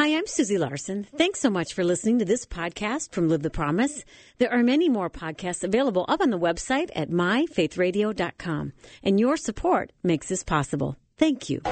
Hi, I'm Susie Larson. Thanks so much for listening to this podcast from Live the Promise. There are many more podcasts available up on the website at myfaithradio.com. And your support makes this possible. Thank you.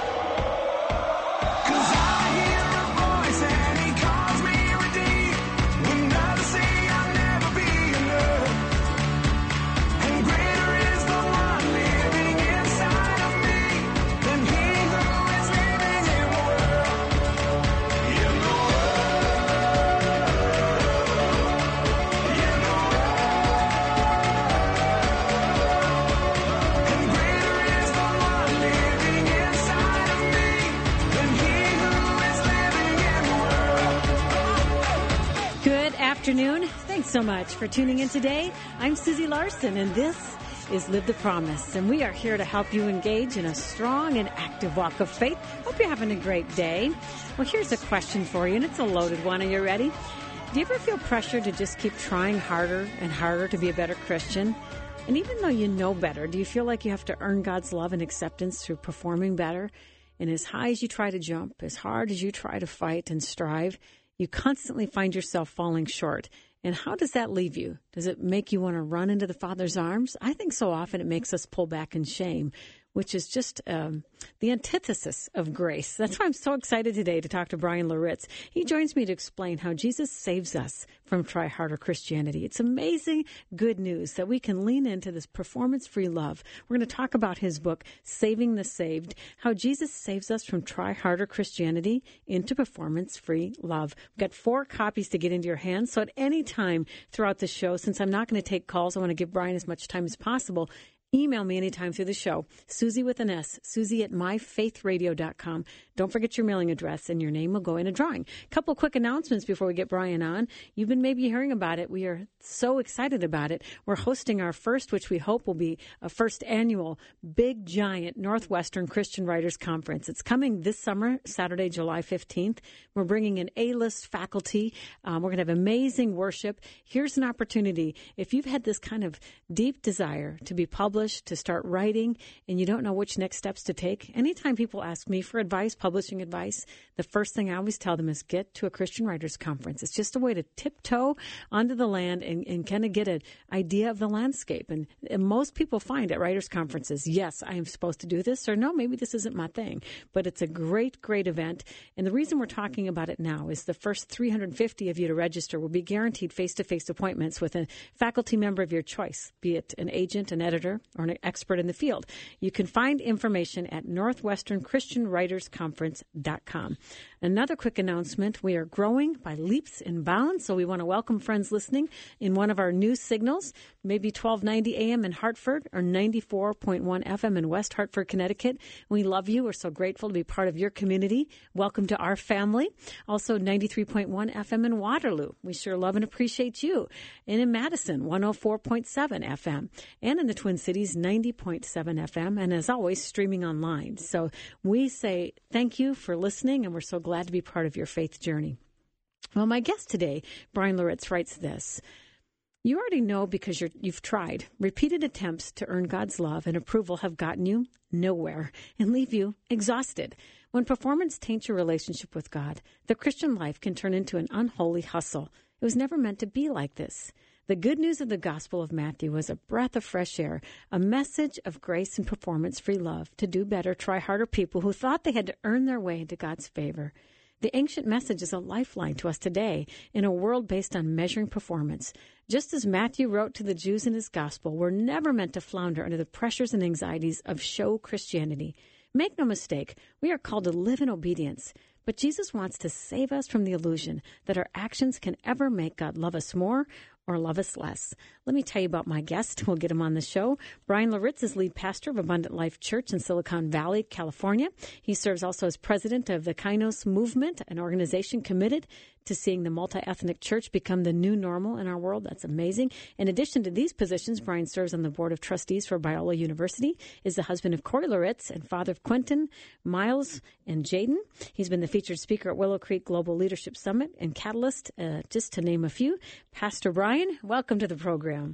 Afternoon. Thanks so much for tuning in today. I'm Susie Larson, and this is Live the Promise, and we are here to help you engage in a strong and active walk of faith. Hope you're having a great day. Well, here's a question for you, and it's a loaded one. Are you ready? Do you ever feel pressure to just keep trying harder and harder to be a better Christian? And even though you know better, do you feel like you have to earn God's love and acceptance through performing better? And as high as you try to jump, as hard as you try to fight and strive, you constantly find yourself falling short. And how does that leave you? Does it make you want to run into the Father's arms? I think so often it makes us pull back in shame, which is just the antithesis of grace. That's why I'm so excited today to talk to Brian Loritz. He joins me to explain how Jesus saves us from try-harder Christianity. It's amazing good news that we can lean into this performance-free love. We're going to talk about his book, Saving the Saved, how Jesus saves us from try-harder Christianity into performance-free love. We've got 4 copies to get into your hands, so at any time throughout the show, since I'm not going to take calls, I want to give Brian as much time as possible. Email me anytime through the show, Susie with an S, Susie at myfaithradio.com. Don't forget your mailing address, and your name will go in a drawing. A couple quick announcements before we get Brian on. You've been maybe hearing about it. We are so excited about it. We're hosting our first, which we hope will be a first annual big, giant Northwestern Christian Writers Conference. It's coming this summer, Saturday, July 15th. We're bringing in A-list faculty. We're going to have amazing worship. Here's an opportunity. If you've had this kind of deep desire to be published, to start writing, and you don't know which next steps to take, anytime people ask me for advice, publishing advice, the first thing I always tell them is get to a Christian Writers Conference. It's just a way to tiptoe onto the land and kind of get an idea of the landscape. And most people find at Writers Conferences, yes, I am supposed to do this, or no, maybe this isn't my thing. But it's a great, great event. And the reason we're talking about it now is the first 350 of you to register will be guaranteed face-to-face appointments with a faculty member of your choice, be it an agent, an editor, or an expert in the field. You can find information at northwesternchristianwritersconference.com. Another quick announcement, we are growing by leaps and bounds, so we want to welcome friends listening in one of our new signals, maybe 1290 AM in Hartford or 94.1 FM in West Hartford, Connecticut. We love you. We're so grateful to be part of your community. Welcome to our family. Also 93.1 FM in Waterloo. We sure love and appreciate you. And in Madison, 104.7 FM. And in the Twin Cities, 90.7 FM. And as always, streaming online. So we say thank you for listening, and we're so glad to be part of your faith journey. Well, my guest today, Brian Loritz, writes this. You already know because you've tried. Repeated attempts to earn God's love and approval have gotten you nowhere and leave you exhausted. When performance taints your relationship with God, the Christian life can turn into an unholy hustle. It was never meant to be like this. The good news of the Gospel of Matthew was a breath of fresh air, a message of grace and performance-free love to do better, try harder people who thought they had to earn their way into God's favor. The ancient message is a lifeline to us today in a world based on measuring performance. Just as Matthew wrote to the Jews in his gospel, we're never meant to flounder under the pressures and anxieties of show Christianity. Make no mistake, we are called to live in obedience. But Jesus wants to save us from the illusion that our actions can ever make God love us more or love us less. Let me tell you about my guest. We'll get him on the show. Brian Loritz is lead pastor of Abundant Life Church in Silicon Valley, California. He serves also as president of the Kainos Movement, an organization committed to seeing the multi-ethnic church become the new normal in our world. That's amazing. In addition to these positions, Brian serves on the board of trustees for Biola University, is the husband of Corey Loritz and father of Quentin, Miles, and Jaden. He's been the featured speaker at Willow Creek Global Leadership Summit and Catalyst, just to name a few. Pastor Brian, welcome to the program.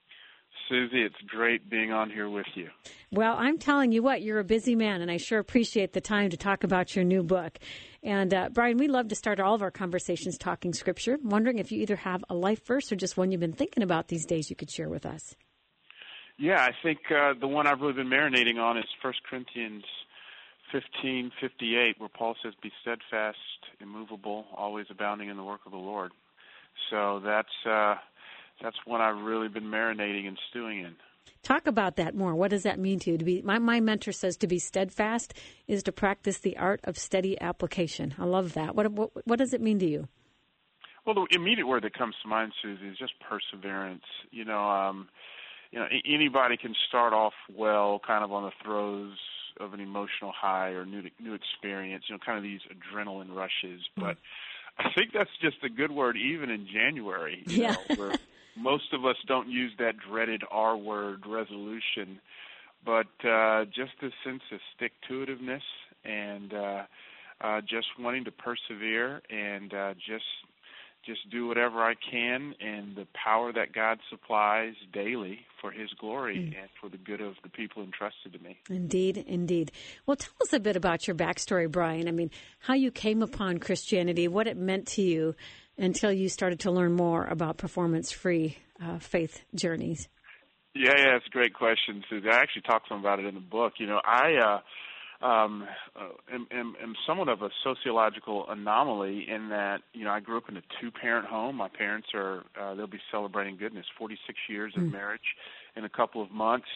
Susie, it's great being on here with you. Well, I'm telling you what, you're a busy man, and I sure appreciate the time to talk about your new book. And Brian, we love to start all of our conversations talking Scripture. I'm wondering if you either have a life verse or just one you've been thinking about these days you could share with us. Yeah, I think the one I've really been marinating on is 1 Corinthians 15:58, where Paul says, "Be steadfast, immovable, always abounding in the work of the Lord." So that's one I've really been marinating and stewing in. Talk about that more. What does that mean to you? To be my mentor says to be steadfast is to practice the art of steady application. I love that. What does it mean to you? Well, the immediate word that comes to mind, Susie, is just perseverance. Anybody can start off well, kind of on the throes of an emotional high or new experience, kind of these adrenaline rushes. But I think that's just a good word even in January, where most of us don't use that dreaded R word, resolution, but just a sense of stick-to-itiveness and just wanting to persevere and just do whatever I can in the power that God supplies daily for His glory and for the good of the people entrusted to me. Indeed, indeed. Well, tell us a bit about your backstory, Brian. I mean, how you came upon Christianity, what it meant to you until you started to learn more about performance-free faith journeys. Yeah, it's a great question, Susie. I actually talk some about it in the book. I am somewhat of a sociological anomaly in that, I grew up in a two-parent home. My parents they'll be celebrating 46 years of marriage in a couple of months.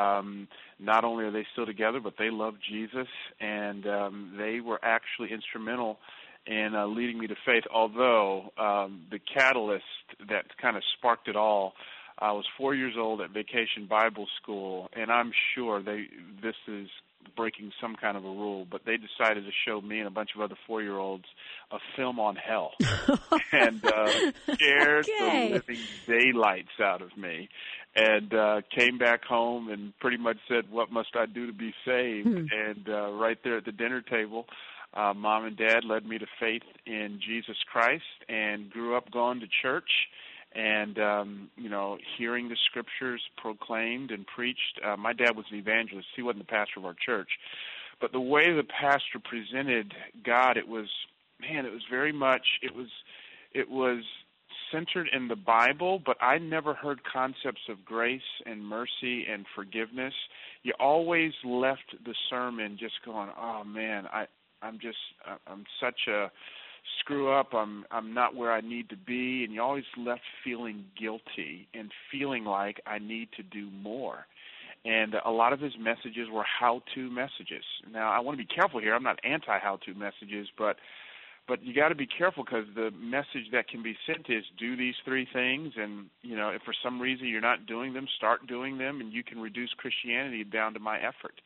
Not only are they still together, but they love Jesus, and they were actually instrumental in leading me to faith, although the catalyst that kind of sparked it all, I was 4 years old at Vacation Bible School, and I'm sure this is breaking some kind of a rule, but they decided to show me and a bunch of other 4-year-olds a film on hell and scared the living daylights out of me, and came back home and pretty much said, "What must I do to be saved?" And right there at the dinner table, Mom and Dad led me to faith in Jesus Christ and grew up going to church and, hearing the Scriptures proclaimed and preached. My dad was an evangelist. He wasn't the pastor of our church. But the way the pastor presented God, it was very much, it was centered in the Bible, but I never heard concepts of grace and mercy and forgiveness. You always left the sermon just going, "Oh, man, I'm such a screw up, I'm not where I need to be," and you always left feeling guilty and feeling like I need to do more. And a lot of his messages were how-to messages. Now, I want to be careful here. I'm not anti-how-to messages, but you got to be careful, because the message that can be sent is do these three things, and if for some reason you're not doing them, start doing them, and you can reduce Christianity down to my effort.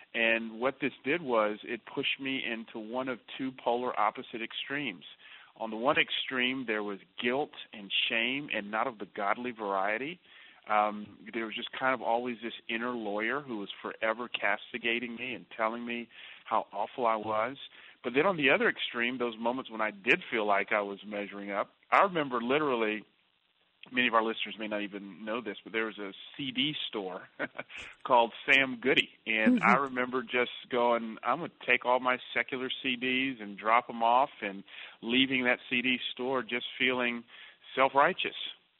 And what this did was it pushed me into one of two polar opposite extremes. On the one extreme, there was guilt and shame, and not of the godly variety. There was just kind of always this inner lawyer who was forever castigating me and telling me how awful I was. But then on the other extreme, those moments when I did feel like I was measuring up, I remember literally, many of our listeners may not even know this, but there was a CD store called Sam Goody. And I remember just going, I'm going to take all my secular CDs and drop them off, and leaving that CD store just feeling self-righteous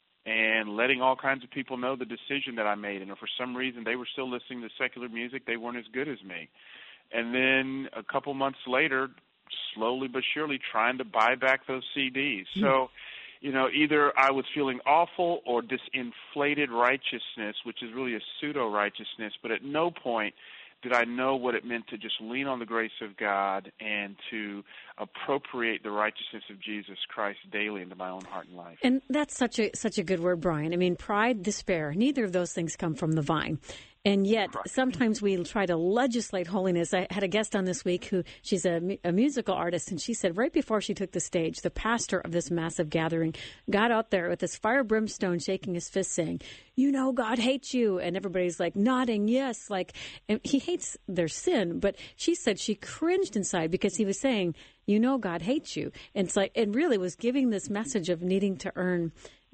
and letting all kinds of people know the decision that I made. And if for some reason they were still listening to secular music, they weren't as good as me. And then a couple months later, slowly but surely trying to buy back those CDs. So, either I was feeling awful or this inflated righteousness, which is really a pseudo-righteousness, but at no point did I know what it meant to just lean on the grace of God and to appropriate the righteousness of Jesus Christ daily into my own heart and life. And that's such a good word, Brian. I mean, pride, despair, neither of those things come from the vine. And yet, sometimes we try to legislate holiness. I had a guest on this week she's a musical artist, and she said right before she took the stage, the pastor of this massive gathering got out there with this fire brimstone, shaking his fist, saying, God hates you. And everybody's like nodding, yes. And he hates their sin. But she said she cringed inside because he was saying, God hates you. And it really was giving this message of needing to earn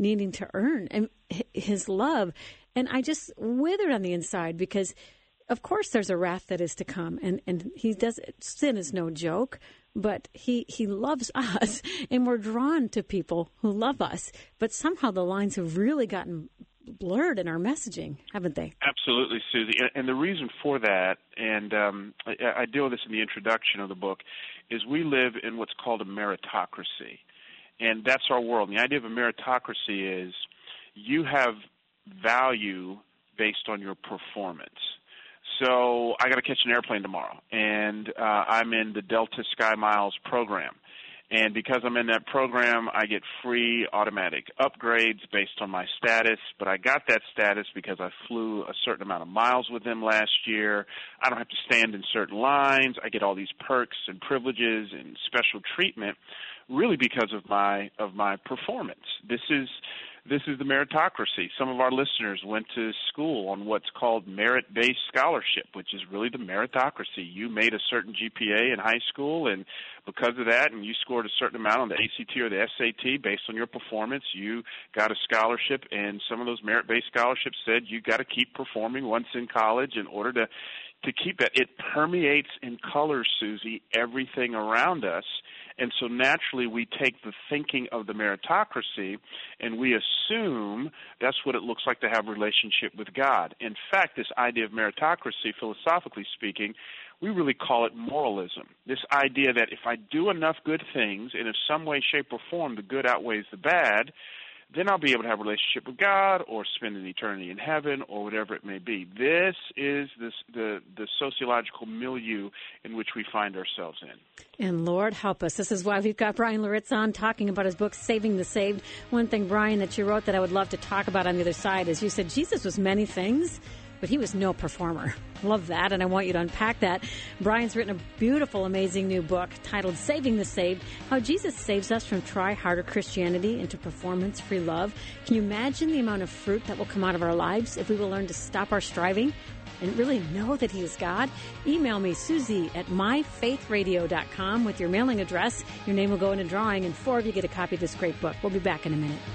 and his love. And I just withered on the inside because, of course, there's a wrath that is to come. And sin is no joke. but he loves us, and we're drawn to people who love us. But somehow the lines have really gotten blurred in our messaging, haven't they? Absolutely, Susie. And the reason for that, and I deal with this in the introduction of the book, is we live in what's called a meritocracy. And that's our world. And the idea of a meritocracy is you have value based on your performance. So I got to catch an airplane tomorrow, and I'm in the Delta Sky Miles program. And because I'm in that program, I get free automatic upgrades based on my status. But I got that status because I flew a certain amount of miles with them last year. I don't have to stand in certain lines. I get all these perks and privileges and special treatment really because of my performance. This is the meritocracy. Some of our listeners went to school on what's called merit-based scholarship, which is really the meritocracy. You made a certain GPA in high school, and because of that, and you scored a certain amount on the ACT or the SAT based on your performance, you got a scholarship, and some of those merit-based scholarships said you got to keep performing once in college in order to keep that. It permeates in colors, Susie, everything around us. And so naturally we take the thinking of the meritocracy and we assume that's what it looks like to have a relationship with God. In fact, this idea of meritocracy, philosophically speaking, we really call it moralism. This idea that if I do enough good things and in some way, shape, or form the good outweighs the bad, then I'll be able to have a relationship with God or spend an eternity in heaven or whatever it may be. This is the sociological milieu in which we find ourselves in. And Lord help us. This is why we've got Brian Loritts on talking about his book, Saving the Saved. One thing, Brian, that you wrote that I would love to talk about on the other side is you said Jesus was many things, but he was no performer. Love that, and I want you to unpack that. Brian's written a beautiful, amazing new book titled Saving the Saved, How Jesus Saves Us from Try-Harder Christianity into Performance-Free Love. Can you imagine the amount of fruit that will come out of our lives if we will learn to stop our striving and really know that he is God? Email me, Susie at myfaithradio.com with your mailing address. Your name will go in a drawing, and 4 of you get a copy of this great book. We'll be back in a minute.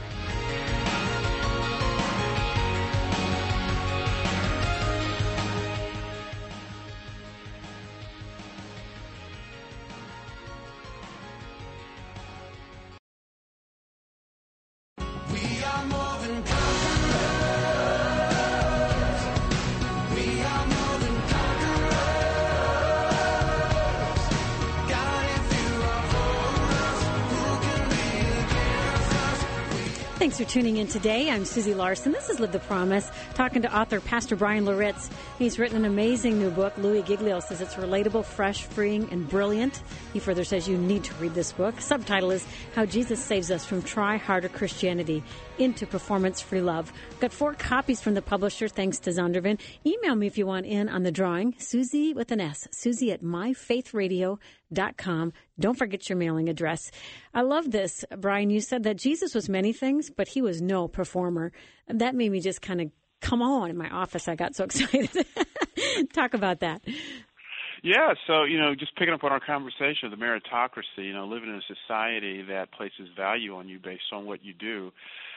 Thanks for tuning in today. I'm Susie Larson. This is Live the Promise, talking to author Pastor Brian Loritts. He's written an amazing new book. Louis Giglio says it's relatable, fresh, freeing, and brilliant. He further says you need to read this book. Subtitle is How Jesus Saves Us from Try-Harder Christianity into Performance-Free Love. Got 4 copies from the publisher, thanks to Zondervan. Email me if you want in on the drawing. Susie with an S. Susie at myfaithradio.com. Don't forget your mailing address. I love this, Brian. You said that Jesus was many things, but he was no performer. That made me just kind of come on in my office. I got so excited. Talk about that. Yeah, so, just picking up on our conversation of the meritocracy, living in a society that places value on you based on what you do.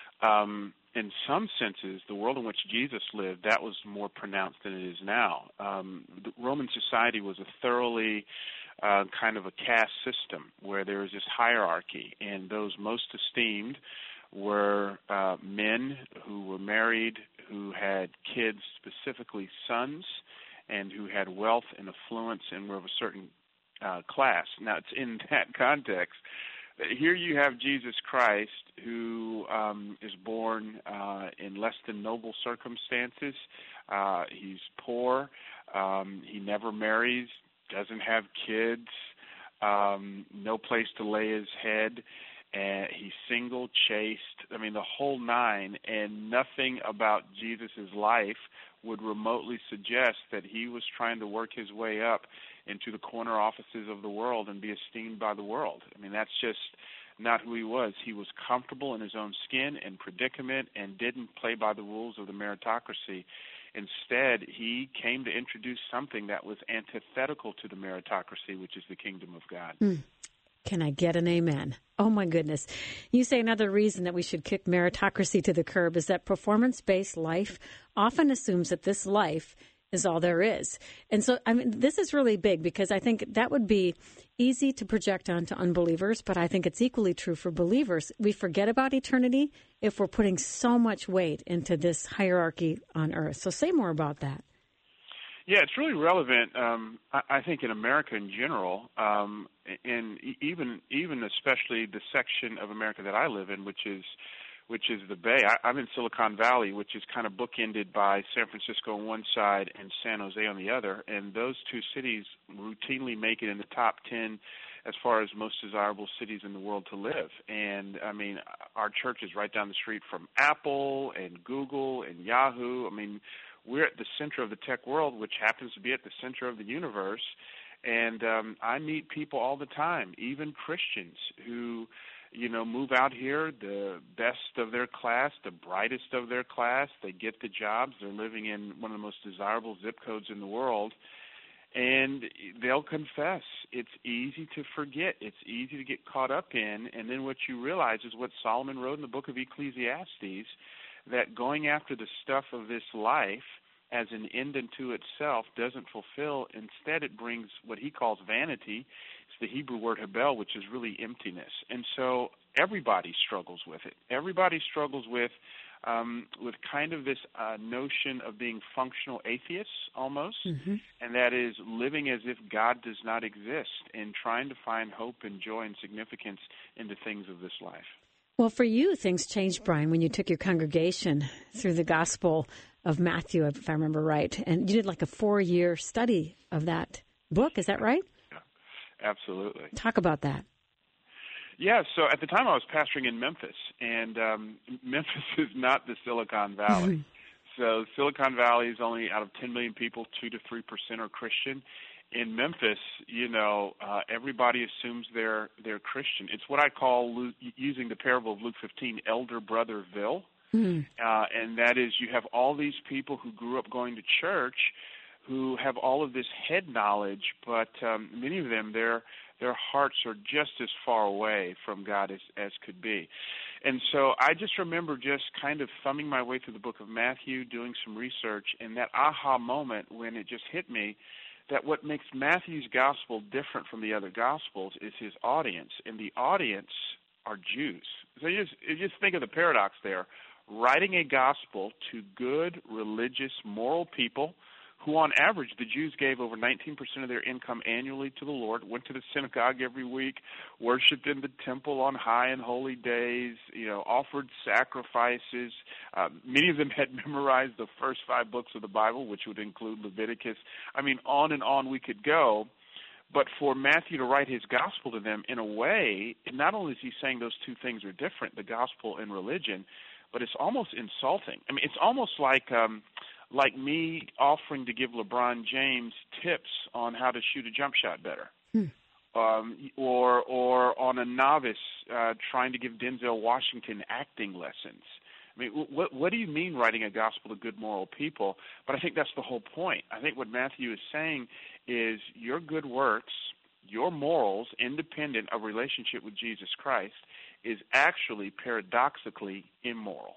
In some senses, the world in which Jesus lived, that was more pronounced than it is now. The Roman society was a thoroughly kind of a caste system where there was this hierarchy, and those most esteemed were men who were married, who had kids, specifically sons, and who had wealth and affluence and were of a certain class. Now, it's in that context that here you have Jesus Christ, who is born in less than noble circumstances. He's poor. He never marries, doesn't have kids, no place to lay his head. And he's single, chaste, the whole nine, and nothing about Jesus' life would remotely suggest that he was trying to work his way up into the corner offices of the world and be esteemed by the world. That's just not who he was. He was comfortable in his own skin and predicament and didn't play by the rules of the meritocracy. Instead, he came to introduce something that was antithetical to the meritocracy, which is the kingdom of God. Can I get an amen? Oh, my goodness. You say another reason that we should kick meritocracy to the curb is that performance-based life often assumes that this life is all there is. And so, I mean, this is really big because I think that would be easy to project onto unbelievers, but I think it's equally true for believers. We forget about eternity if we're putting so much weight into this hierarchy on earth. So say more about that. Yeah, it's really relevant, I think, in America in general, and even especially the section of America that I live in, which is the Bay. I'm in Silicon Valley, which is kind of bookended by San Francisco on one side and San Jose on the other, and those two cities routinely make it in the top 10 as far as most desirable cities in the world to live. And, I mean, our church is right down the street from Apple and Google and Yahoo. I mean, we're at the center of the tech world, which happens to be at the center of the universe. And I meet people all the time, even Christians who, move out here, the best of their class, the brightest of their class. They get the jobs. They're living in one of the most desirable zip codes in the world. And they'll confess. It's easy to forget. It's easy to get caught up in. And then what you realize is what Solomon wrote in the book of Ecclesiastes, that going after the stuff of this life as an end unto itself doesn't fulfill. Instead, it brings what he calls vanity. It's the Hebrew word habel, which is really emptiness. And so everybody struggles with it. Everybody struggles with kind of this notion of being functional atheists almost, and that is living as if God does not exist and trying to find hope and joy and significance in the things of this life. Well, for you, things changed, Brian, when you took your congregation through the Gospel of Matthew, if I remember right. And you did like a 4-year study of that book. Is that right? Yeah, absolutely. Talk about that. Yeah, so at the time I was pastoring in Memphis, and Memphis is not the Silicon Valley. So Silicon Valley is only out of 10 million people, 2 to 3% are Christian. In Memphis, everybody assumes they're Christian. It's what I call, using the parable of Luke 15, elder brotherville. And that is, you have all these people who grew up going to church who have all of this head knowledge, but many of them, their hearts are just as far away from God as could be. And so I just remember just kind of thumbing my way through the book of Matthew, doing some research, and that aha moment when it just hit me that what makes Matthew's gospel different from the other gospels is his audience, and the audience are Jews. So you just think of the paradox there, writing a gospel to good, religious, moral people who on average the Jews gave over 19% of their income annually to the Lord, went to the synagogue every week, worshipped in the temple on high and holy days, offered sacrifices. Many of them had memorized the first 5 books of the Bible, which would include Leviticus. I mean, on and on we could go. But for Matthew to write his gospel to them, in a way, not only is he saying those two things are different, the gospel and religion, but it's almost insulting. I mean, it's almost like me offering to give LeBron James tips on how to shoot a jump shot better, or on a novice trying to give Denzel Washington acting lessons. I mean, what do you mean writing a gospel to good moral people? But I think that's the whole point. I think what Matthew is saying is your good works, your morals, independent of relationship with Jesus Christ, is actually paradoxically immoral.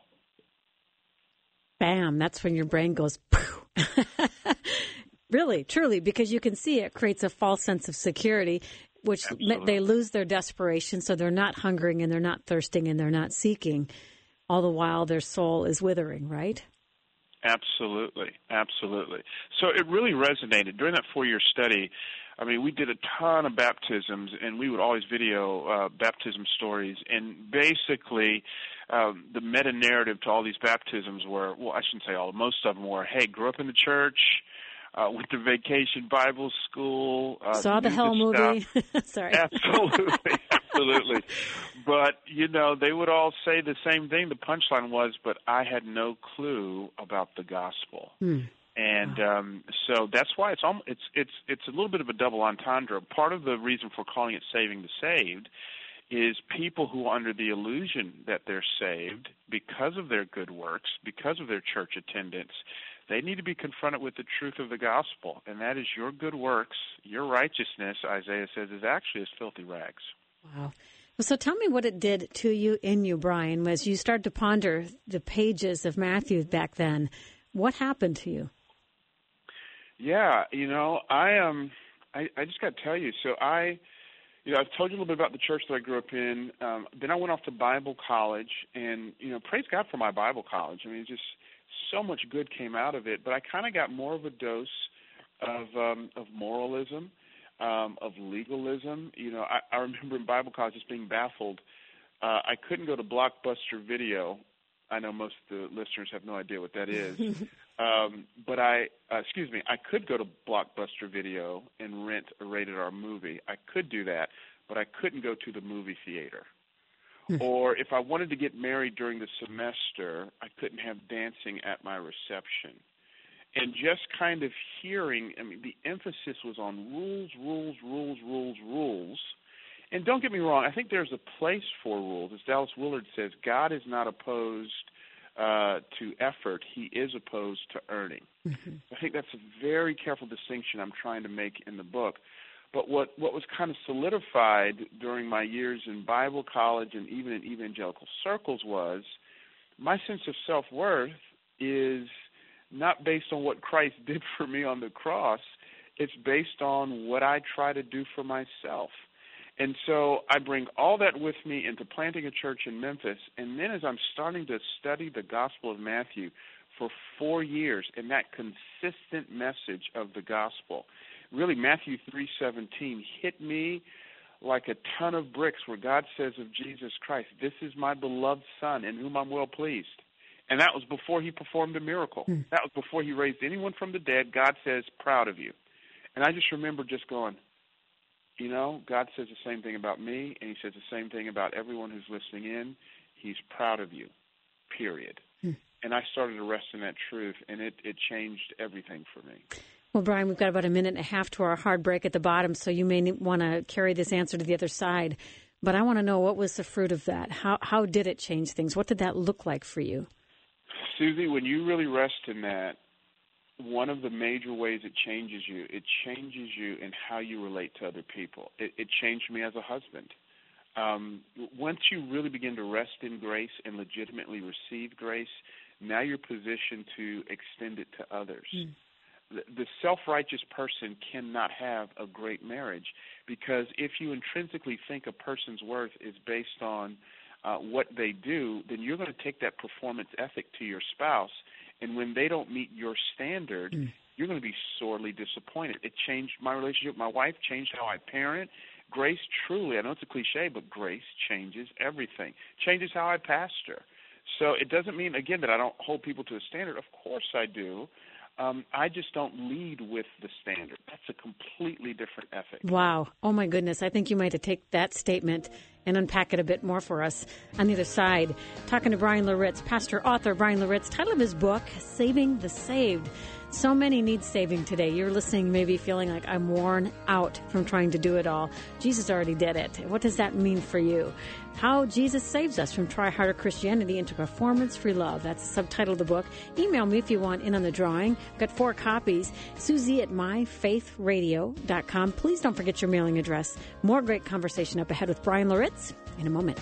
Bam, that's when your brain goes, poof. Really, truly, because you can see it creates a false sense of security, which they lose their desperation, so they're not hungering and they're not thirsting and they're not seeking, all the while their soul is withering, right? Absolutely, absolutely. So it really resonated. During that 4-year study, I mean, we did a ton of baptisms, and we would always video baptism stories. And basically, the meta-narrative to all these baptisms were, well, I shouldn't say all, most of them were, hey, grew up in the church, went to vacation Bible school. Saw the Hell movie. Sorry. Absolutely, absolutely. But, they would all say the same thing. The punchline was, but I had no clue about the gospel. And so that's why it's a little bit of a double entendre. Part of the reason for calling it Saving the Saved is people who are under the illusion that they're saved because of their good works, because of their church attendance, they need to be confronted with the truth of the gospel, and that is your good works, your righteousness, Isaiah says, is actually as filthy rags. Wow. So tell me what it did to you, in you, Brian, as you started to ponder the pages of Matthew back then. What happened to you? Yeah, I just got to tell you. So I've told you a little bit about the church that I grew up in. Then I went off to Bible college, and praise God for my Bible college. I mean, just so much good came out of it. But I kind of got more of a dose of moralism, of legalism. I remember in Bible college just being baffled. I couldn't go to Blockbuster Video. I know most of the listeners have no idea what that is. But I could go to Blockbuster Video and rent a rated R movie. I could do that, but I couldn't go to the movie theater. Or if I wanted to get married during the semester, I couldn't have dancing at my reception. And just kind of hearing, the emphasis was on rules. And don't get me wrong, I think there's a place for rules. As Dallas Willard says, God is not opposed to effort. He is opposed to earning. Mm-hmm. I think that's a very careful distinction I'm trying to make in the book. But what was kind of solidified during my years in Bible college and even in evangelical circles was my sense of self-worth is not based on what Christ did for me on the cross. It's based on what I try to do for myself. And so I bring all that with me into planting a church in Memphis. And then as I'm starting to study the Gospel of Matthew for 4 years and that consistent message of the gospel, really Matthew 3:17 hit me like a ton of bricks where God says of Jesus Christ, "This is my beloved Son in whom I'm well pleased." And that was before he performed a miracle. That was before he raised anyone from the dead. God says, "Proud of you." And I just remember just going, God says the same thing about me, and he says the same thing about everyone who's listening in. He's proud of you, period. And I started to rest in that truth, and it changed everything for me. Well, Brian, we've got about a minute and a half to our hard break at the bottom, so you may want to carry this answer to the other side. But I want to know, what was the fruit of that? How did it change things? What did that look like for you? Susie, when you really rest in that, one of the major ways it changes you in how you relate to other people. It changed me as a husband. Once you really begin to rest in grace and legitimately receive grace, now you're positioned to extend it to others. The self-righteous person cannot have a great marriage, because if you intrinsically think a person's worth is based on what they do, then you're going to take that performance ethic to your spouse. And when they don't meet your standard, you're going to be sorely disappointed. It changed my relationship with my wife, changed how I parent. Grace truly, I know it's a cliche, but grace changes everything. Changes how I pastor. So it doesn't mean, again, that I don't hold people to a standard. Of course I do. I just don't lead with the standard. That's a completely different ethic. Wow. Oh, my goodness. I think you might have to take that statement and unpack it a bit more for us. On the other side, talking to Bryan Loritts, pastor, author Bryan Loritts. Title of his book, Saving the Saved. So many need saving today. You're listening, maybe feeling like I'm worn out from trying to do it all. Jesus already did it. What does that mean for you? How Jesus saves us from try-harder Christianity into performance-free love. That's the subtitle of the book. Email me if you want in on the drawing. I've got 4 copies. Susie at myfaithradio.com. Please don't forget your mailing address. More great conversation up ahead with Bryan Loritts in a moment.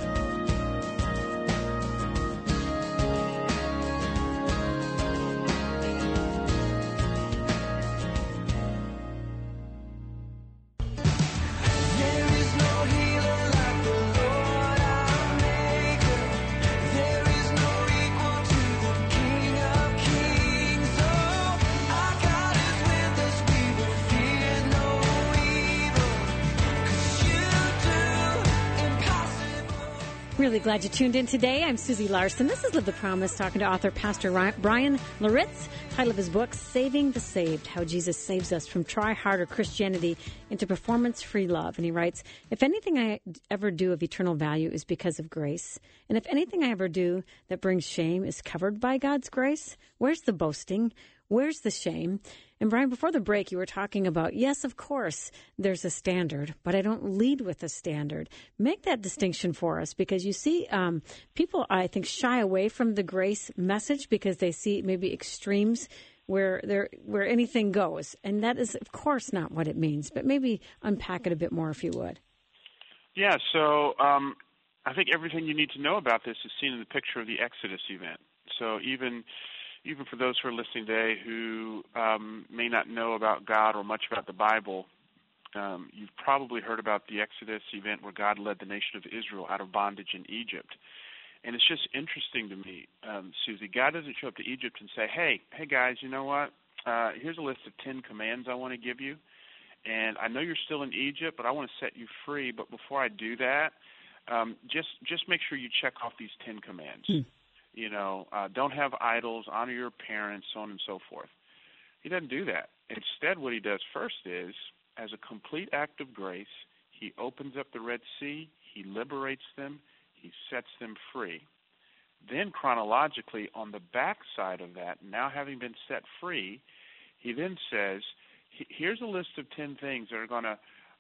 Really glad you tuned in today. I'm Susie Larson. This is Live the Promise, talking to author, pastor Bryan Loritts. Title of his book, Saving the Saved, How Jesus Saves Us from Try-Harder Christianity into Performance-Free Love. And he writes, if anything I ever do of eternal value is because of grace, and if anything I ever do that brings shame is covered by God's grace, where's the boasting? Where's the shame? And Brian, before the break, you were talking about, yes, of course, there's a standard, but I don't lead with a standard. Make that distinction for us, because you see people, I think, shy away from the grace message because they see maybe extremes where anything goes. And that is, of course, not what it means. But maybe unpack it a bit more if you would. Yeah, so I think everything you need to know about this is seen in the picture of the Exodus event. So even even for those who are listening today who may not know about God or much about the Bible, you've probably heard about the Exodus event where God led the nation of Israel out of bondage in Egypt. And it's just interesting to me, Susie, God doesn't show up to Egypt and say, hey guys, you know what? Here's a list of 10 commands I want to give you. And I know you're still in Egypt, but I want to set you free. But before I do that, just make sure you check off these 10 commands. You know, don't have idols, honor your parents, so on and so forth. He doesn't do that. Instead, what he does first is, as a complete act of grace, he opens up the Red Sea, he liberates them, he sets them free. Then chronologically, on the back side of that, now having been set free, he then says, here's a list of 10 things that are going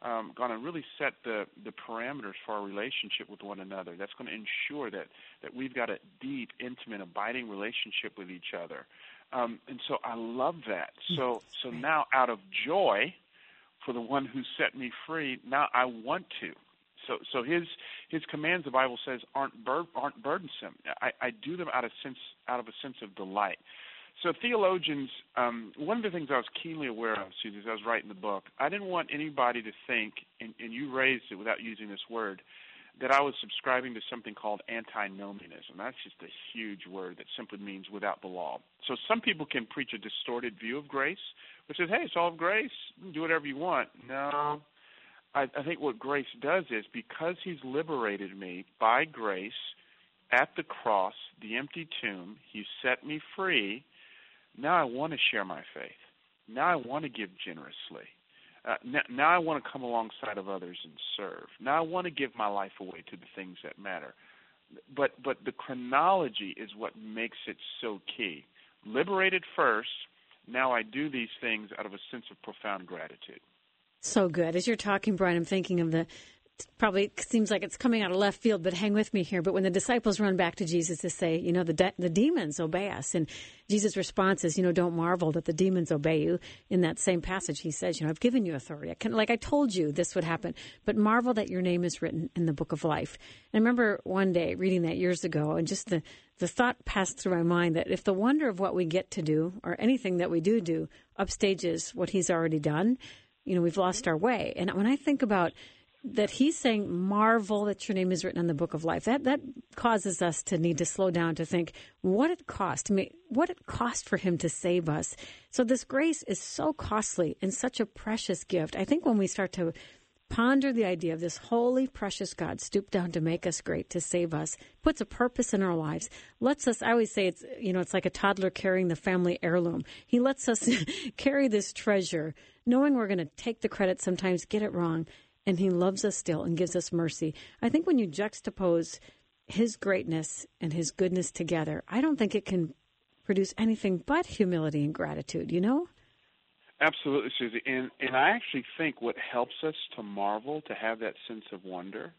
to really set the parameters for our relationship with one another. That's going to ensure that we've got a deep, intimate, abiding relationship with each other. And so I love that. So now out of joy for the one who set me free, now I want to. So his commands, the Bible says, aren't burdensome. I do them out of a sense of delight. So theologians, one of the things I was keenly aware of, Susie, as I was writing the book, I didn't want anybody to think, and you raised it without using this word, that I was subscribing to something called antinomianism. That's just a huge word that simply means without the law. So some people can preach a distorted view of grace, which says, hey, it's all of grace, you can do whatever you want. No, I think what grace does is, because he's liberated me by grace at the cross, the empty tomb, he set me free. Now I want to share my faith. Now I want to give generously. Now I want to come alongside of others and serve. Now I want to give my life away to the things that matter. But the chronology is what makes it so key. Liberated first, now I do these things out of a sense of profound gratitude. So good. As you're talking, Brian, I'm thinking of probably seems like it's coming out of left field, but hang with me here. But when the disciples run back to Jesus to say, you know, the demons obey us, and Jesus' response is, you know, don't marvel that the demons obey you. In that same passage, he says, you know, I've given you authority. I told you this would happen, but marvel that your name is written in the book of life. And I remember one day reading that years ago, and just the thought passed through my mind that if the wonder of what we get to do, or anything that we do upstages what he's already done, you know, we've lost our way. And when I think about that, he's saying, marvel that your name is written in the book of life. That causes us to need to slow down to think what it cost for him to save us. So this grace is so costly and such a precious gift. I think when we start to ponder the idea of this holy, precious God stooped down to make us great, to save us, puts a purpose in our lives, lets us, I always say it's like a toddler carrying the family heirloom. He lets us carry this treasure, knowing we're going to take the credit sometimes, get it wrong, and he loves us still and gives us mercy. I think when you juxtapose his greatness and his goodness together, I don't think it can produce anything but humility and gratitude, you know? Absolutely, Susie. And I actually think what helps us to marvel, to have that sense of wonder,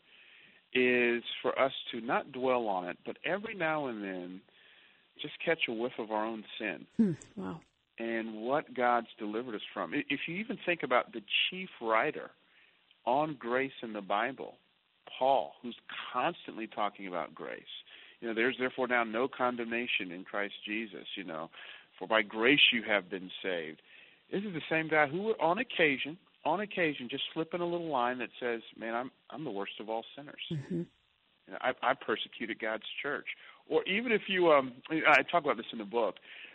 is for us to not dwell on it, but every now and then just catch a whiff of our own sin. Wow. And what God's delivered us from. If you even think about the chief writer on grace in the Bible, Paul, who's constantly talking about grace. You know, there's therefore now no condemnation in Christ Jesus, you know, for by grace you have been saved. This is the same guy who on occasion, just slipping a little line that says, man, I'm the worst of all sinners. Mm-hmm. You know, I persecuted God's church. Or even if you, I talk about this in the book,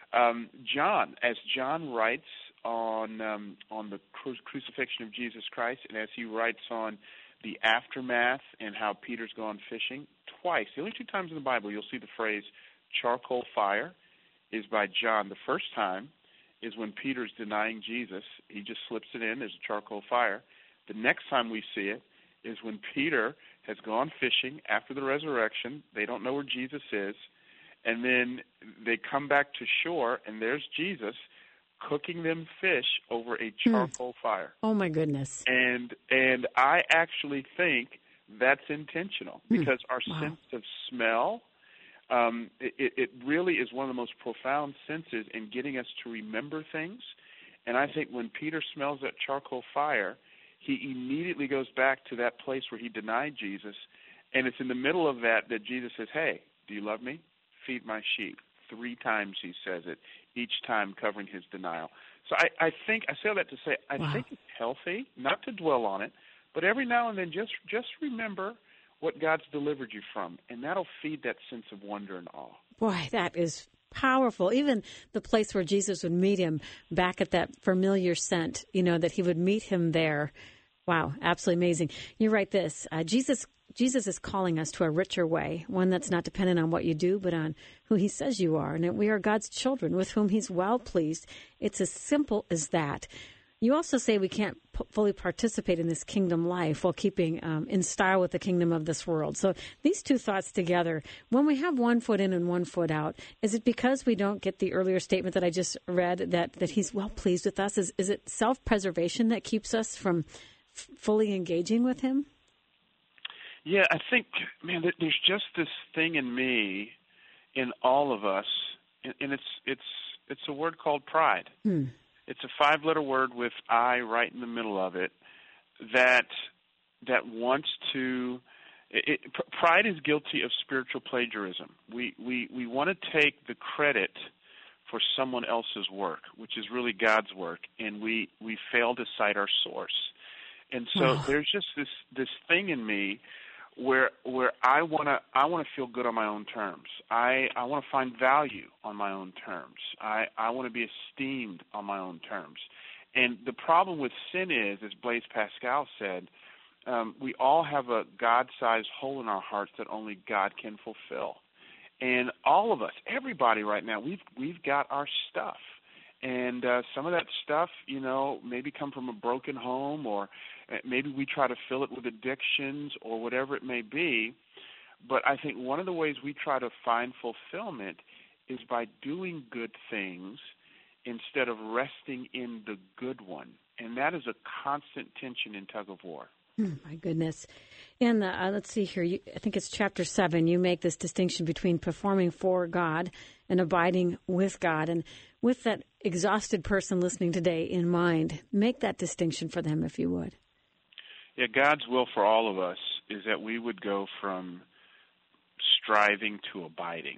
John writes on the crucifixion of Jesus Christ, and as he writes on the aftermath and how Peter's gone fishing, twice, the only two times in the Bible you'll see the phrase charcoal fire is by John. The first time is when Peter's denying Jesus. He just slips it in. There's a charcoal fire. The next time we see it is when Peter has gone fishing after the resurrection. They don't know where Jesus is. And then they come back to shore, and there's Jesus cooking them fish over a charcoal fire. Oh, my goodness. And I actually think that's intentional because our sense of smell, it really is one of the most profound senses in getting us to remember things. And I think when Peter smells that charcoal fire, he immediately goes back to that place where he denied Jesus. And it's in the middle of that Jesus says, hey, do you love me? Feed my sheep. 3 times he says it, each time covering his denial. So I think, I say all that to say, I think it's healthy not to dwell on it, but every now and then just remember what God's delivered you from, and that'll feed that sense of wonder and awe. Boy, that is powerful. Even the place where Jesus would meet him back at that familiar scent, that he would meet him there. Wow, absolutely amazing. You write this, Jesus is calling us to a richer way, one that's not dependent on what you do, but on who he says you are, and that we are God's children with whom he's well pleased. It's as simple as that. You also say we can't fully participate in this kingdom life while keeping in style with the kingdom of this world. So these two thoughts together, when we have one foot in and one foot out, is it because we don't get the earlier statement that I just read that he's well pleased with us? Is it self-preservation that keeps us from fully engaging with him? Yeah, I think, man, there's just this thing in me, in all of us, and it's a word called pride. It's a 5-letter word with I right in the middle of it that wants to. Pride is guilty of spiritual plagiarism. We want to take the credit for someone else's work, which is really God's work, and we fail to cite our source. And so there's just this thing in me where I want to feel good on my own terms. I want to find value on my own terms. I want to be esteemed on my own terms. And the problem with sin is, as Blaise Pascal said, we all have a God-sized hole in our hearts that only God can fulfill. And all of us, everybody right now, we've got our stuff. And some of that stuff, maybe come from a broken home, or maybe we try to fill it with addictions or whatever it may be. But I think one of the ways we try to find fulfillment is by doing good things instead of resting in the good one. And that is a constant tension in tug of war. My goodness. And let's see here. I think it's chapter 7. You make this distinction between performing for God and abiding with God. And with that exhausted person listening today in mind, make that distinction for them if you would. Yeah, God's will for all of us is that we would go from striving to abiding.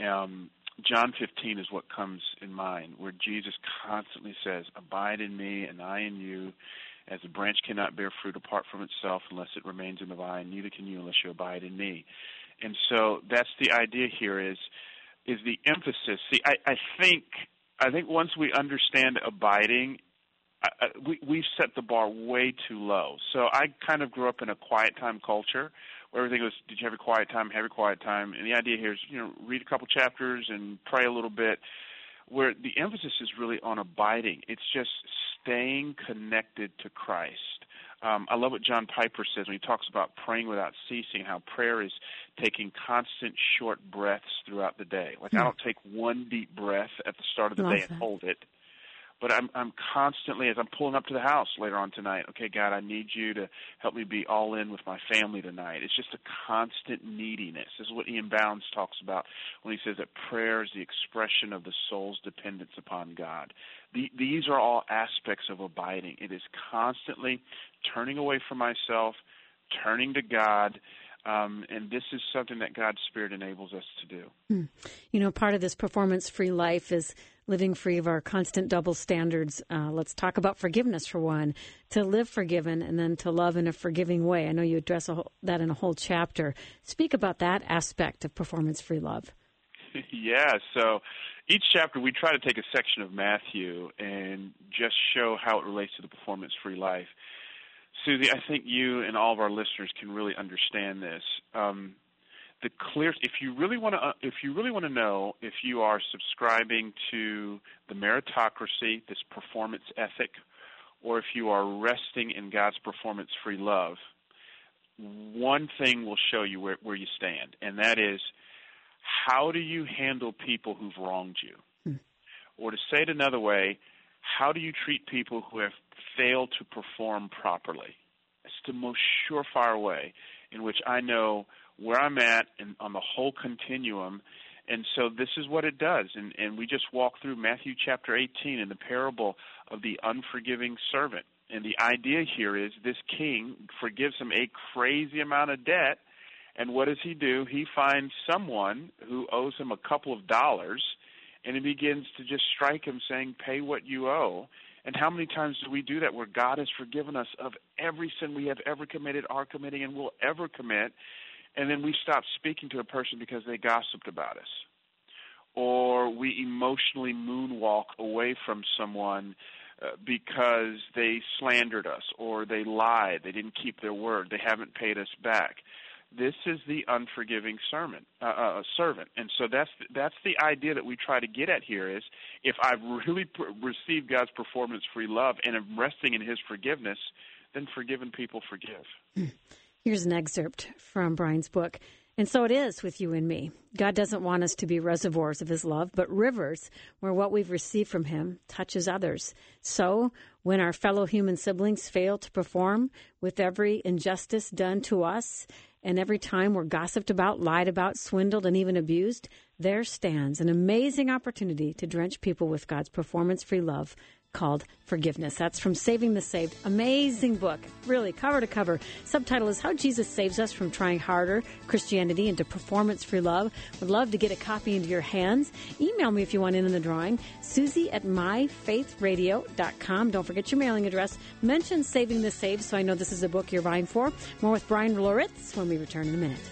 John 15 is what comes in mind, where Jesus constantly says, abide in me and I in you. As a branch cannot bear fruit apart from itself unless it remains in the vine, neither can you unless you abide in me. And so that's the idea here is the emphasis. See, I think once we understand abiding, we've set the bar way too low. So I kind of grew up in a quiet time culture where everything was, did you have a quiet time? Have a quiet time. And the idea here is, read a couple chapters and pray a little bit, where the emphasis is really on abiding. It's just staying connected to Christ. I love what John Piper says when he talks about praying without ceasing, how prayer is taking constant short breaths throughout the day. Like I don't take one deep breath at the start of the day and hold it. But I'm constantly, as I'm pulling up to the house later on tonight, okay, God, I need you to help me be all in with my family tonight. It's just a constant neediness. This is what Ian Bounds talks about when he says that prayer is the expression of the soul's dependence upon God. These are all aspects of abiding. It is constantly turning away from myself, turning to God, and this is something that God's Spirit enables us to do. Part of this performance-free life is living free of our constant double standards. Let's talk about forgiveness for one. To live forgiven and then to love in a forgiving way. I know you address that in a whole chapter. Speak about that aspect of performance-free love. Yeah, so each chapter we try to take a section of Matthew and just show how it relates to the performance-free life. Susie, I think you and all of our listeners can really understand this. If you really want to know if you are subscribing to the meritocracy, this performance ethic, or if you are resting in God's performance-free love, one thing will show you where you stand, and that is, how do you handle people who've wronged you? Or to say it another way, how do you treat people who have failed to perform properly? It's the most surefire way in which I know where I'm at and on the whole continuum. And so this is what it does. And we just walk through Matthew chapter 18 in the parable of the unforgiving servant. And the idea here is this king forgives him a crazy amount of debt, And what does he do? He finds someone who owes him a couple of dollars, and he begins to just strike him, saying, pay what you owe. And how many times do we do that, where God has forgiven us of every sin we have ever committed, are committing, and will ever commit, and then we stop speaking to a person because they gossiped about us? Or we emotionally moonwalk away from someone because they slandered us, or they lied, they didn't keep their word, they haven't paid us back. This is the unforgiving servant. And so that's the idea that we try to get at here is, if I've really received God's performance-free love and am resting in his forgiveness, then forgiven people forgive. Here's an excerpt from Brian's book. And so it is with you and me. God doesn't want us to be reservoirs of his love, but rivers where what we've received from him touches others. So when our fellow human siblings fail to perform with every injustice done to us, and every time we're gossiped about, lied about, swindled, and even abused, there stands an amazing opportunity to drench people with God's performance-free love called forgiveness. That's from Saving the Saved. Amazing book, really, cover to cover. Subtitle is How Jesus Saves Us from Trying Harder Christianity into Performance-Free Love. Would love to get a copy into your hands. Email me if you want in the drawing. Susie@myfaithradio.com. Don't forget your mailing address. Mention Saving the Saved so I know this is a book you're buying for. More with Brian Loritz when we return in a minute.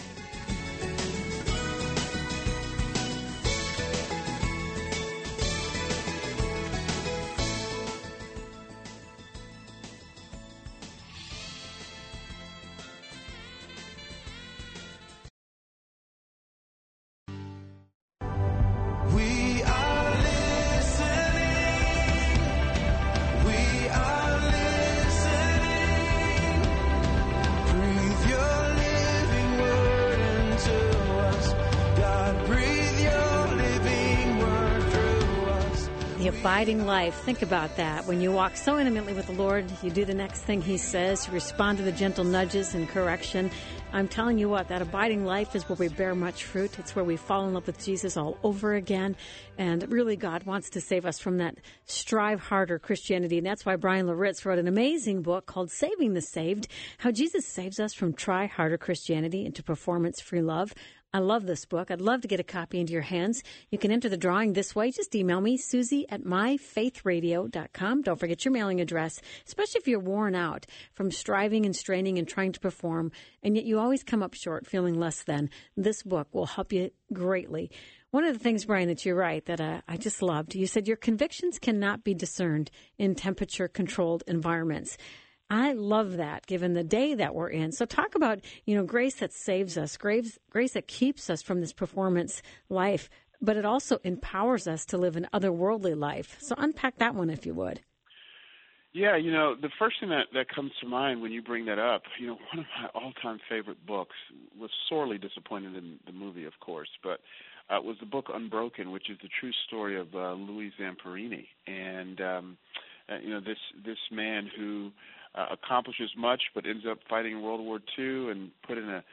Abiding life. Think about that. When you walk so intimately with the Lord, you do the next thing he says, you respond to the gentle nudges and correction. I'm telling you what, that abiding life is where we bear much fruit. It's where we fall in love with Jesus all over again. And really, God wants to save us from that strive harder Christianity. And that's why Brian Loritz wrote an amazing book called Saving the Saved, How Jesus Saves Us from Try Harder Christianity into Performance-Free Love. I love this book. I'd love to get a copy into your hands. You can enter the drawing this way. Just email me, Susie@myfaithradio.com. Don't forget your mailing address, especially if you're worn out from striving and straining and trying to perform, and yet you always come up short, feeling less than. This book will help you greatly. One of the things, Brian, that you write that I just loved, you said your convictions cannot be discerned in temperature-controlled environments. I love that, given the day that we're in. So talk about, grace that saves us, grace that keeps us from this performance life, but it also empowers us to live an otherworldly life. So unpack that one, if you would. Yeah, the first thing that comes to mind when you bring that up, one of my all-time favorite books, was sorely disappointed in the movie, of course, but was the book Unbroken, which is the true story of Louis Zamperini. And, this man who accomplishes much, but ends up fighting in World War II and put in a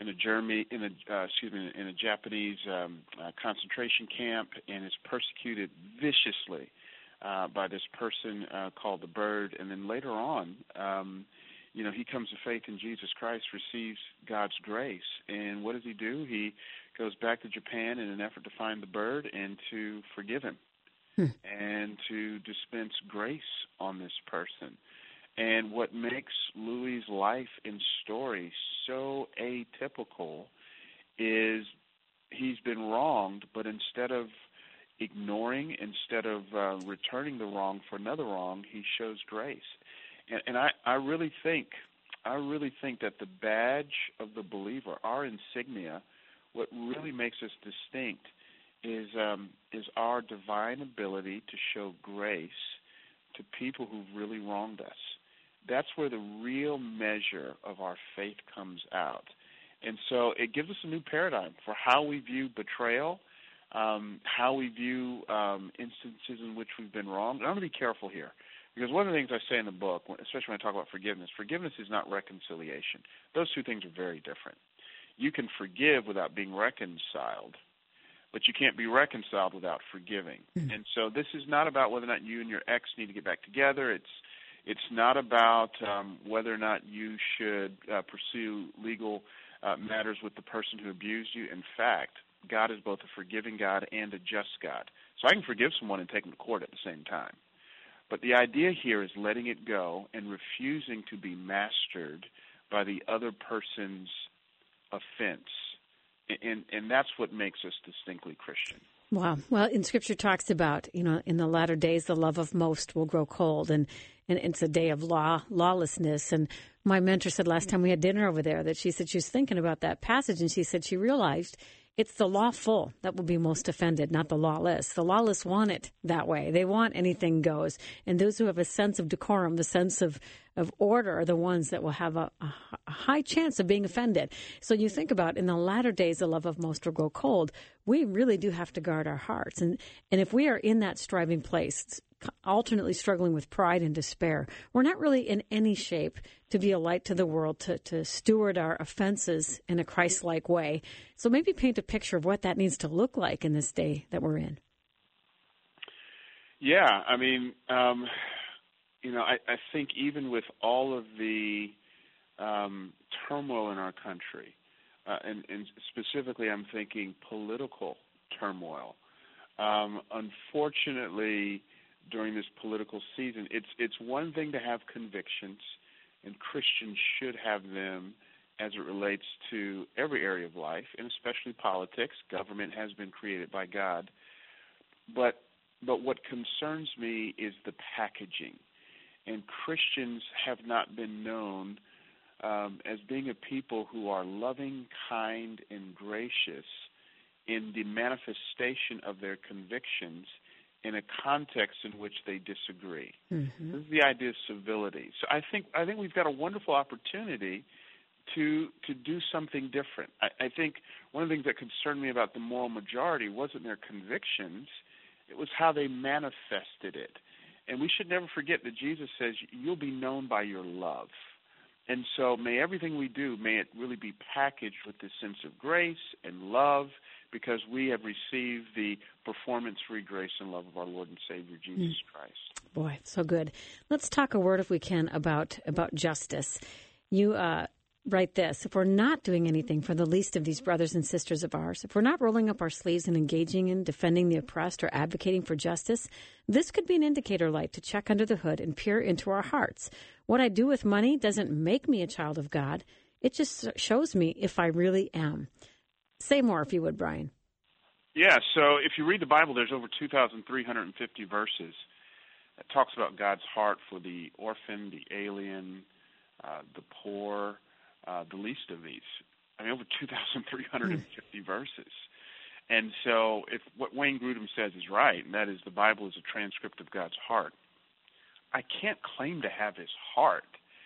Japanese concentration camp, and is persecuted viciously by this person called the Bird. And then later on, he comes to faith in Jesus Christ, receives God's grace. And what does he do? He goes back to Japan in an effort to find the Bird and to forgive him and to dispense grace on this person. And what makes Louis' life and story so atypical is he's been wronged, but instead of ignoring, instead of returning the wrong for another wrong, he shows grace. And I really think that the badge of the believer, our insignia, what really makes us distinct is our divine ability to show grace to people who've really wronged us. That's where the real measure of our faith comes out. And so it gives us a new paradigm for how we view betrayal, how we view instances in which we've been wronged. And I'm going to be careful here, because one of the things I say in the book, especially when I talk about forgiveness is not reconciliation. Those two things are very different. You can forgive without being reconciled, but you can't be reconciled without forgiving. And so this is not about whether or not you and your ex need to get back together. It's not about whether or not you should pursue legal matters with the person who abused you. In fact, God is both a forgiving God and a just God. So I can forgive someone and take them to court at the same time. But the idea here is letting it go and refusing to be mastered by the other person's offense. And that's what makes us distinctly Christian. Wow. Well, in Scripture talks about, in the latter days, the love of most will grow cold, and it's a day of lawlessness. And my mentor said last time we had dinner over there that she said she was thinking about that passage, and she said she realized it's the lawful that will be most offended, not the lawless. The lawless want it that way. They want anything goes. And those who have a sense of decorum, the sense of order, are the ones that will have a high chance of being offended. So you think about, in the latter days, the love of most will grow cold. We really do have to guard our hearts. And if we are in that striving place, alternately struggling with pride and despair, we're not really in any shape to be a light to the world, to steward our offenses in a Christ-like way. So maybe paint a picture of what that needs to look like in this day that we're in. Yeah, I mean, I think even with all of the turmoil in our country, and specifically I'm thinking political turmoil, unfortunately, during this political season, it's one thing to have convictions, and Christians should have them as it relates to every area of life, and especially politics. Government has been created by God. But what concerns me is the packaging. And Christians have not been known as being a people who are loving, kind, and gracious in the manifestation of their convictions in a context in which they disagree. Mm-hmm. This is the idea of civility. So I think we've got a wonderful opportunity to do something different. I think one of the things that concerned me about the moral majority wasn't their convictions, it was how they manifested it. And we should never forget that Jesus says you'll be known by your love. And so may everything we do, may it really be packaged with this sense of grace and love, because we have received the performance-free grace and love of our Lord and Savior, Jesus Christ. Boy, so good. Let's talk a word, if we can, about justice. You write this: if we're not doing anything for the least of these brothers and sisters of ours, if we're not rolling up our sleeves and engaging in defending the oppressed or advocating for justice, this could be an indicator light to check under the hood and peer into our hearts. What I do with money doesn't make me a child of God. It just shows me if I really am. Say more, if you would, Brian. Yeah, so if you read the Bible, there's over 2,350 verses that talks about God's heart for the orphan, the alien, the poor, the least of these. I mean, over 2,350 verses. And so if what Wayne Grudem says is right, and that is the Bible is a transcript of God's heart, I can't claim to have his heart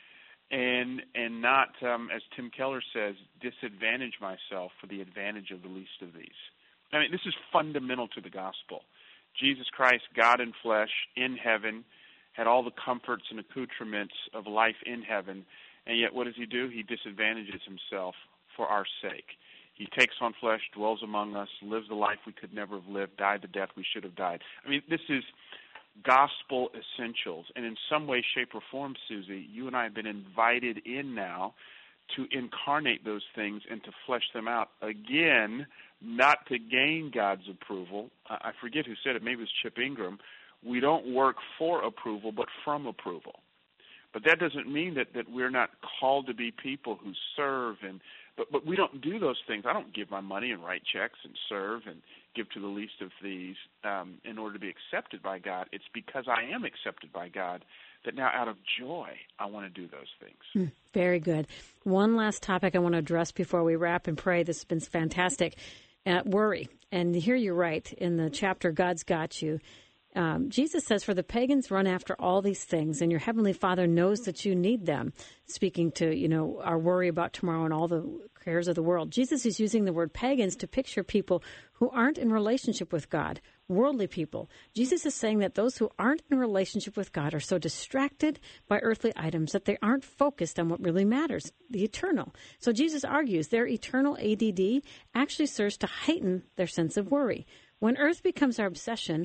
and not, as Tim Keller says, disadvantage myself for the advantage of the least of these. I mean, this is fundamental to the gospel. Jesus Christ, God in flesh, in heaven, had all the comforts and accoutrements of life in heaven, and yet what does he do? He disadvantages himself for our sake. He takes on flesh, dwells among us, lives the life we could never have lived, died the death we should have died. I mean, this is gospel essentials. And in some way, shape, or form, Susie, you and I have been invited in now to incarnate those things and to flesh them out. Again, not to gain God's approval. I forget who said it. Maybe it was Chip Ingram. We don't work for approval, but from approval. But that doesn't mean that we're not called to be people who serve, but we don't do those things. I don't give my money and write checks and serve and give to the least of these in order to be accepted by God. It's because I am accepted by God that now out of joy I want to do those things. Very good. One last topic I want to address before we wrap and pray. This has been fantastic. Worry. And here you're right. In the chapter, God's Got You, Jesus says, for the pagans run after all these things, and your heavenly Father knows that you need them. Speaking to, our worry about tomorrow and all the cares of the world. Jesus is using the word pagans to picture people who aren't in relationship with God, worldly people. Jesus is saying that those who aren't in relationship with God are so distracted by earthly items that they aren't focused on what really matters, the eternal. So Jesus argues their eternal ADD actually serves to heighten their sense of worry. When earth becomes our obsession,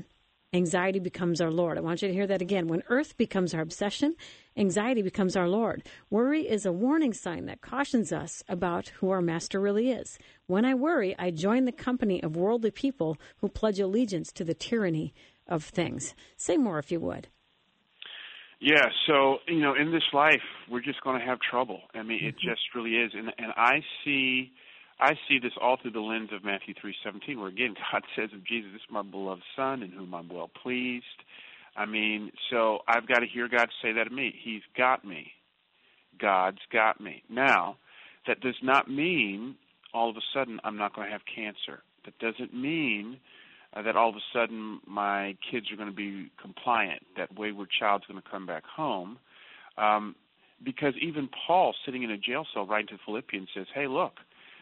anxiety becomes our Lord. I want you to hear that again. When earth becomes our obsession, anxiety becomes our Lord. Worry is a warning sign that cautions us about who our master really is. When I worry, I join the company of worldly people who pledge allegiance to the tyranny of things. Say more if you would. Yeah, so, in this life, we're just going to have trouble. I mean, it just really is. And I see this all through the lens of Matthew 3:17, where, again, God says of Jesus, this is my beloved Son in whom I'm well pleased. I mean, so I've got to hear God say that to me. He's got me. God's got me. Now, that does not mean all of a sudden I'm not going to have cancer. That doesn't mean that all of a sudden my kids are going to be compliant, that wayward child's going to come back home. Because even Paul, sitting in a jail cell writing to Philippians, says, hey, look,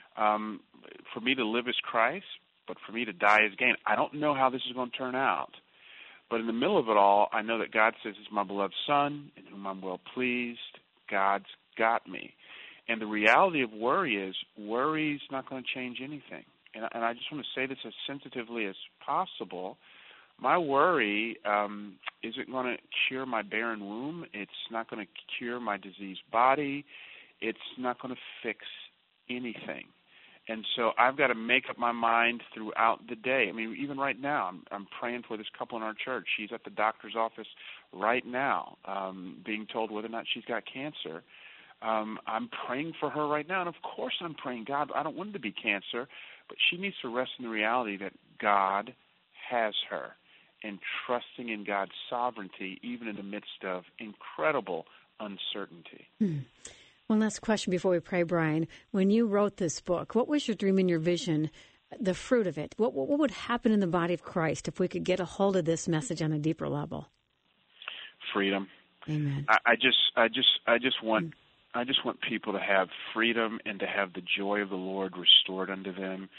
for me to live is Christ, but for me to die is gain. I don't know how this is going to turn out. But in the middle of it all, I know that God says, this is my beloved Son in whom I'm well pleased. God's got me. And the reality of worry is worry's not going to change anything. And I just want to say this as sensitively as possible. My worry isn't going to cure my barren womb. It's not going to cure my diseased body. It's not going to fix anything. And so I've got to make up my mind throughout the day. I mean, even right now, I'm praying for this couple in our church. She's at the doctor's office right now, being told whether or not she's got cancer. I'm praying for her right now. And, of course, I'm praying, God, I don't want it to be cancer. But she needs to rest in the reality that God has her and trusting in God's sovereignty even in the midst of incredible uncertainty. One last question before we pray, Brian. When you wrote this book, what was your dream and your vision, the fruit of it? What would happen in the body of Christ if we could get a hold of this message on a deeper level? Freedom. Amen. I just want people to have freedom and to have the joy of the Lord restored unto them.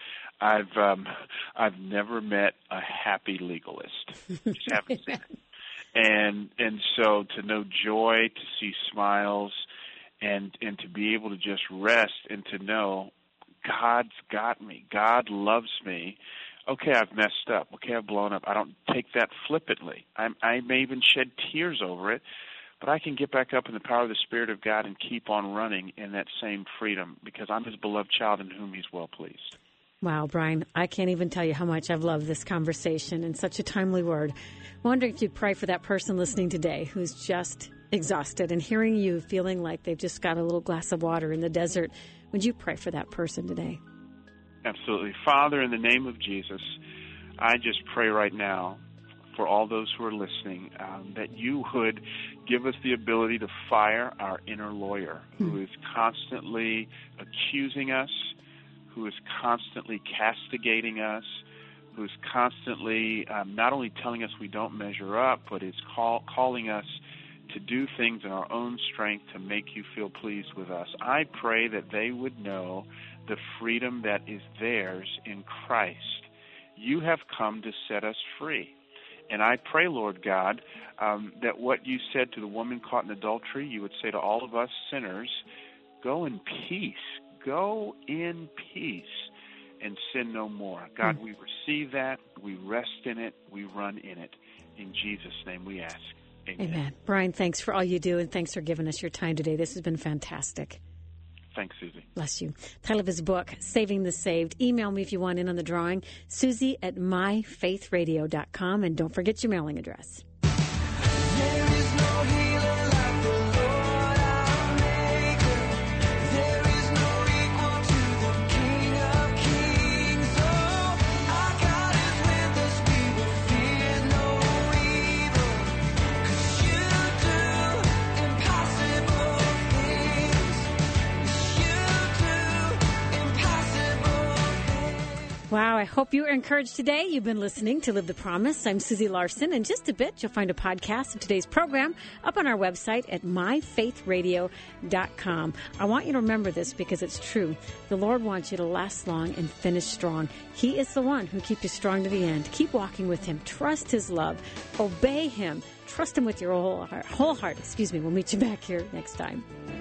I've never met a happy legalist. Just haven't seen it. And so to know joy, to see smiles, and to be able to just rest and to know God's got me. God loves me. Okay, I've messed up. Okay, I've blown up. I don't take that flippantly. I may even shed tears over it, but I can get back up in the power of the Spirit of God and keep on running in that same freedom because I'm His beloved child in whom He's well pleased. Wow, Brian, I can't even tell you how much I've loved this conversation and such a timely word. I'm wondering if you'd pray for that person listening today who's just exhausted and hearing you feeling like they've just got a little glass of water in the desert. Would you pray for that person today? Absolutely. Father, in the name of Jesus, I just pray right now for all those who are listening, that you would give us the ability to fire our inner lawyer who is constantly accusing us, who is constantly castigating us, who's constantly not only telling us we don't measure up, but is calling us to do things in our own strength to make you feel pleased with us. I pray that they would know the freedom that is theirs in Christ. You have come to set us free. And I pray, Lord God, that what you said to the woman caught in adultery, you would say to all of us sinners, go in peace. Go in peace and sin no more. God, we receive that. We rest in it. We run in it. In Jesus' name we ask. Amen. Amen. Brian, thanks for all you do, and thanks for giving us your time today. This has been fantastic. Thanks, Susie. Bless you. Title of his book, Saving the Saved. Email me if you want in on the drawing, Susie@myfaithradio.com, and don't forget your mailing address. There is no healer like the Lord our Maker. There is no equal to the King of Kings. Oh, our God is with us. We will fear no evil. 'Cause you do impossible things. Wow, I hope you were encouraged today. You've been listening to Live the Promise. I'm Susie Larson. In just a bit, you'll find a podcast of today's program up on our website at myfaithradio.com. I want you to remember this because it's true. The Lord wants you to last long and finish strong. He is the one who keeps you strong to the end. Keep walking with Him. Trust His love. Obey Him. Trust Him with your whole heart. We'll meet you back here next time.